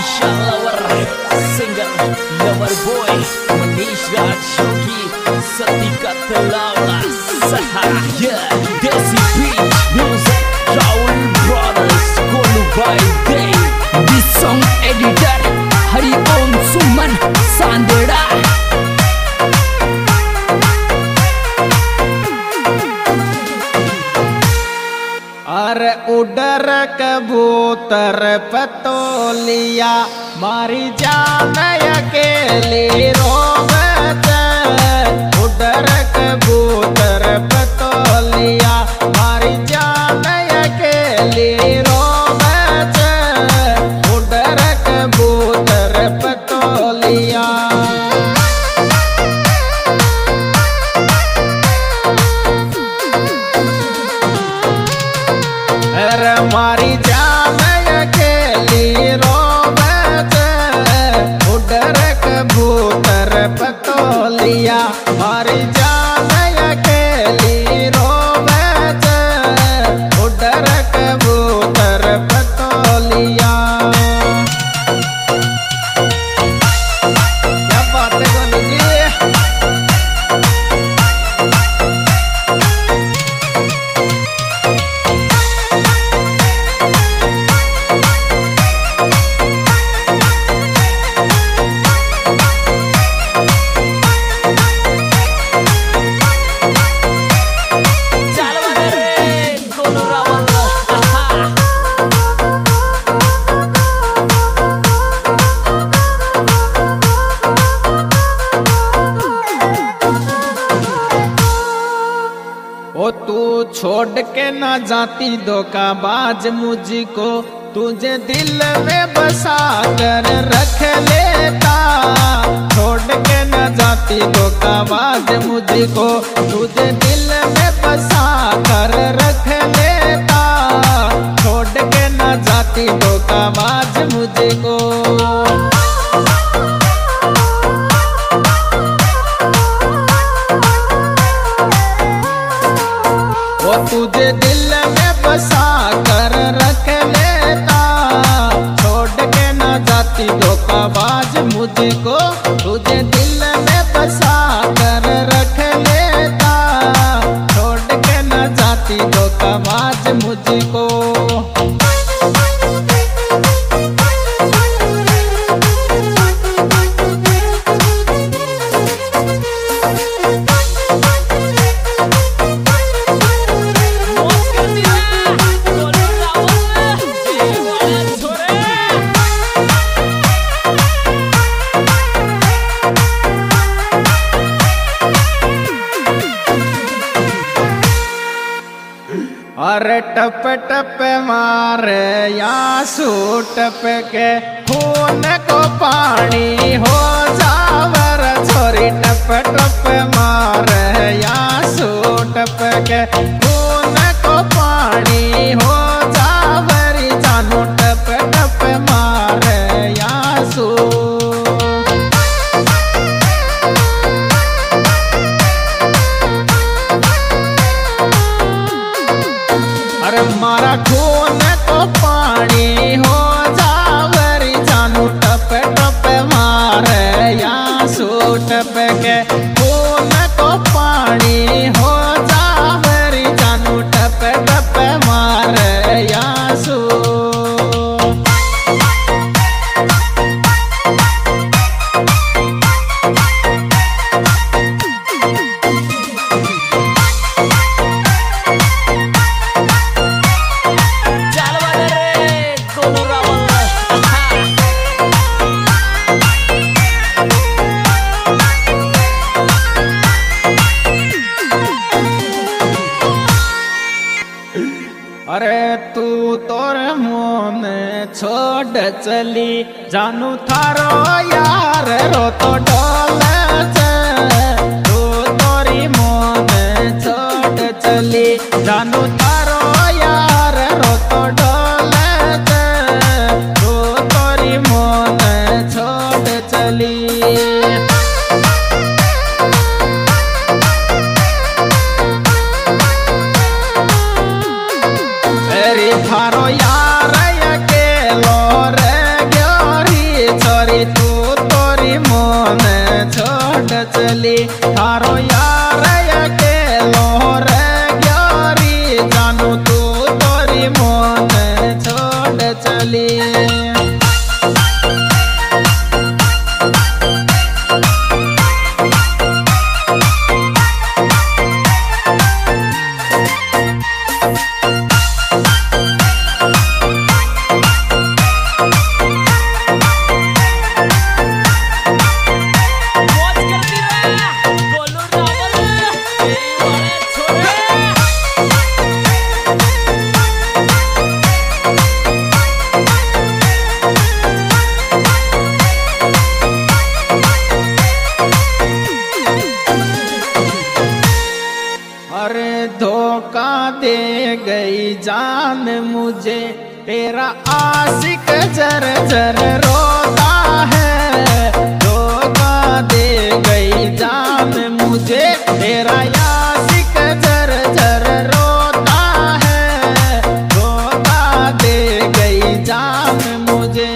Special lover singer lover boy Manish Raj Shogi Satika Talawa Saha yeah Desi Beat Music Raul Brothers Kolu by Day. This song editor Hari Om Suman Sandera. अरे उडर कबूतर पतोलिया मारी जान अकेली रोवत। उडर कबूतर पतोलिया मारी जान अकेली रोवत। उडर कबूतर पतोलिया मारी जान अकेली रोवत। उडर कबूतर पतोलिया मारी जान अकेली रोवत। उडर कबूतर पतोलिया क्या बात है गोलू जी। ओ तू छोड़ के ना जाती धोखाबाज मुझको, तुझे दिल में बसा कर रख लेता। छोड़ के ना जाती धोखाबाज मुझको, तुझे दिल में बसा कर रख लेता। छोड़ के ना जाती धोखाबाज मुझको। वो तुझे दिल में बसा कर रख लेता। छोड़ के ना जाती धोखाबाज मुझको, तुझे दिल में बसा कर रख लेता। छोड़ के ना जाती धोखाबाज मुझको। अरे टप टप मारे आंसू टप के खून को पानी हो जावर। छोरी टप टप मारे आंसू टप के खून को पानी हो जावर। जानू टप टप मारे आंसू। अरे मारा खून को पानी हो जावरी। जानू टप टप मारे आंसू टप के खून को पानी हो जावरी। जानू टप टप मारे आंसू। अरे तू तोर मोन छोड़ चली, जानू थारो यार रो तो डोल। तू तोरी मोन छोड़ चली, जानू थारो यार रो तो डोल। तू तोरी मोन छोड़ चली। थारो यार अकेलो रे ग्योरी। धोखा दे गई जान मुझे, तेरा आशिक जर जर रोता है। धोखा दे गई जान मुझे, तेरा आशिक जर जर रोता है। धोखा दे गई जान मुझे।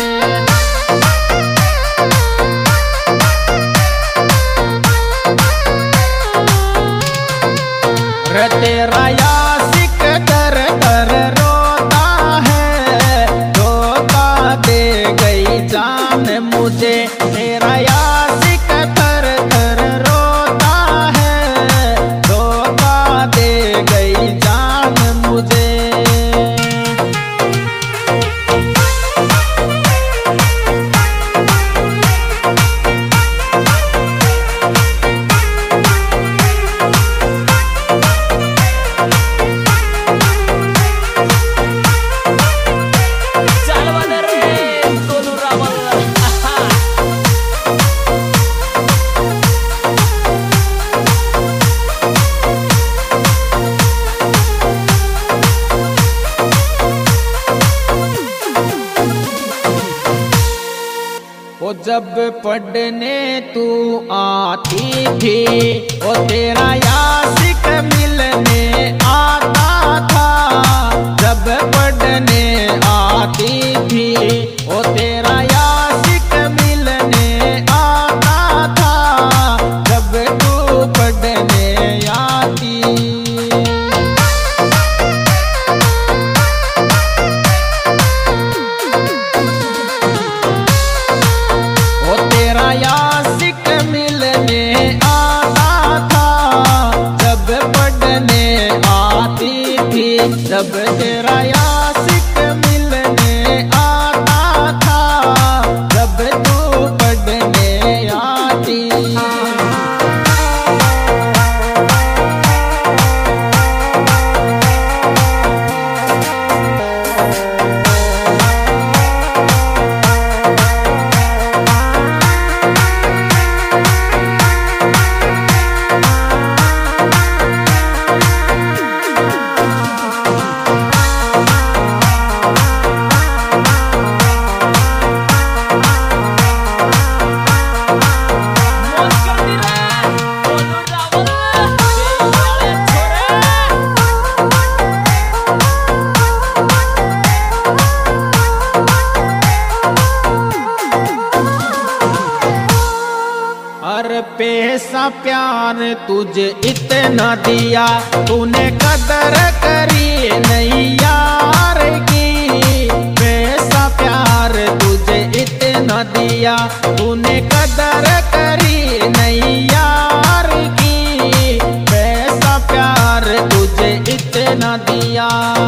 तेरा आशिक दर दर रोता है। धोखा दे गई जान मुझे, तेरा आशिक दर दर रोता है। धोखा दे गई जान मुझे। वो जब पढ़ने तू आती थी, वो तेरा आशिक मिलने आता था। जब पढ़ने आती थी, वो तेरा आशिक मिलने आता था। जब तू पढ़ने आती, आशिक मिलने आता था। जब पढ़ने आती थी, जब तेरा आशिक मिलने आता था। जब तू पढ़ने आती, पैसा प्यार तुझे इतना दिया, तूने कदर करी नहीं यार की। पैसा प्यार तुझे इतना दिया, तूने कदर करी नहीं यार की। पैसा प्यार तुझे इतना दिया,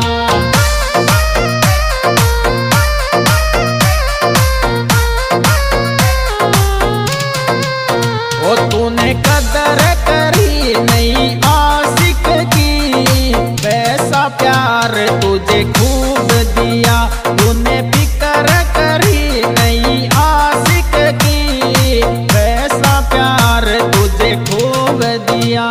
तूने कदर करी नहीं आशिक की। पैसा प्यार तुझे खूब दिया, तूने फिक्र करी नहीं आशिक की। पैसा प्यार तुझे खूब दिया।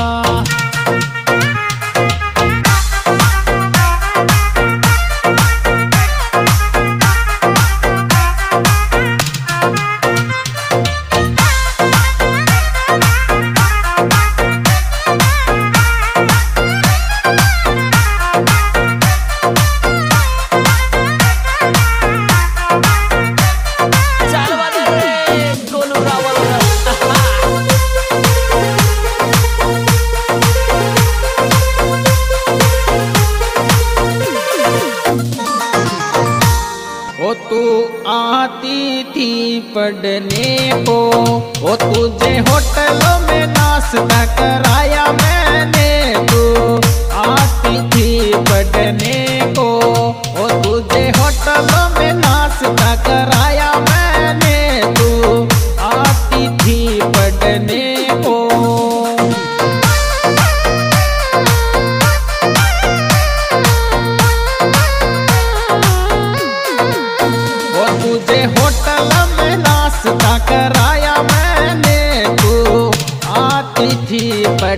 तू आती थी पढ़ने को, वो तुझे होटलों में नाश्ता कराया मैंने। तू आती थी पढ़ने को, वो तुझे होटलों में नाश्ता कराया मैंने। तू आती थी पढ़ने को, तुझे होटल में नाश्ता कराया मैंने। तू आती थी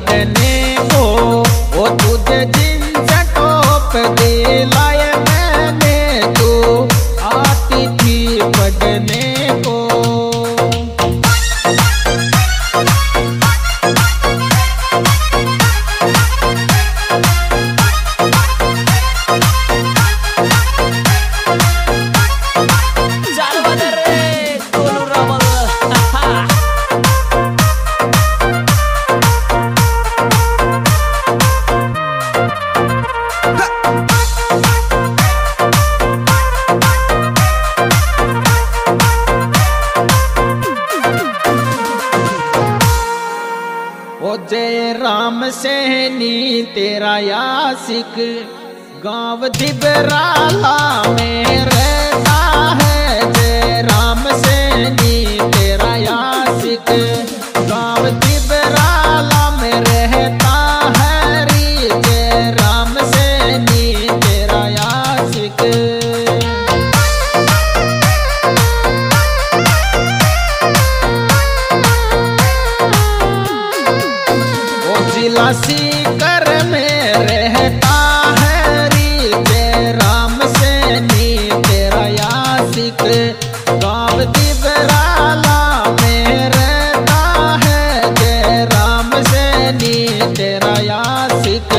तेरा यासिक गाँव दिबराला में रहता है। जय राम सैनी तेरा यासिक गाँव दिबराला में रहता है री। जय राम सैनी तेरा यासिक। जिला सीकर में रहता है री। जय राम सैनी तेरा यासिक गाँव दिबराला में रहता है। जय राम सैनी तेरा यासिक।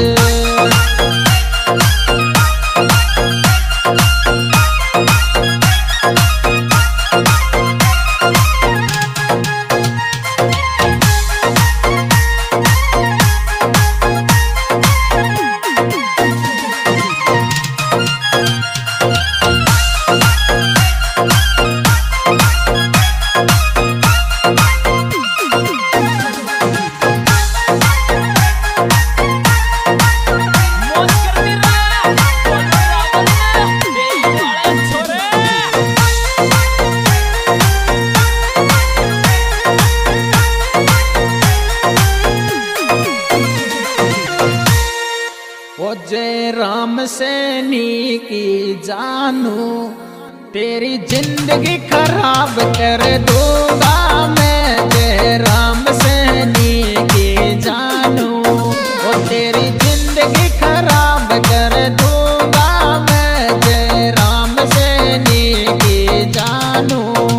जय राम सैनी की जानू तेरी जिंदगी खराब कर दूंगा मैं। जय राम सैनी की जानू वो तेरी जिंदगी खराब कर दूंगा मैं। जय राम सैनी की जानू।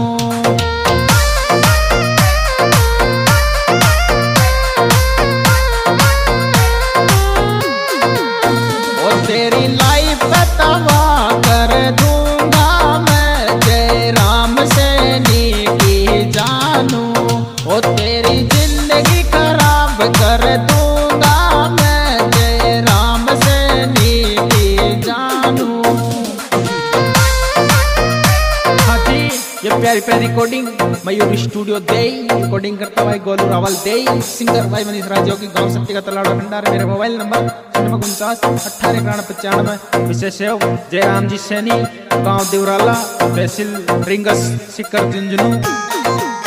तेरी लाइफ तबाह कर दूंगा मैं। जय राम सैनी की जानू ओ तेरी जिंदगी खराब कर दूंगा मैं। जय राम सैनी की जानू। हाँ जी, ये प्यारी प्यारी रिकॉर्डिंग मयूर स्टूडियो दे रिकॉर्डिंग करता भाई गोलू रावल दे। सिंगर भाई मनीष राजो की गाँव सत्ती का तलाड़ा भंडार। मेरे मोबाइल नंबर 49 विशेष जय राम जी सैनी गाँव देवराला तहसील रिंगस सिक्कर झुंझुनू।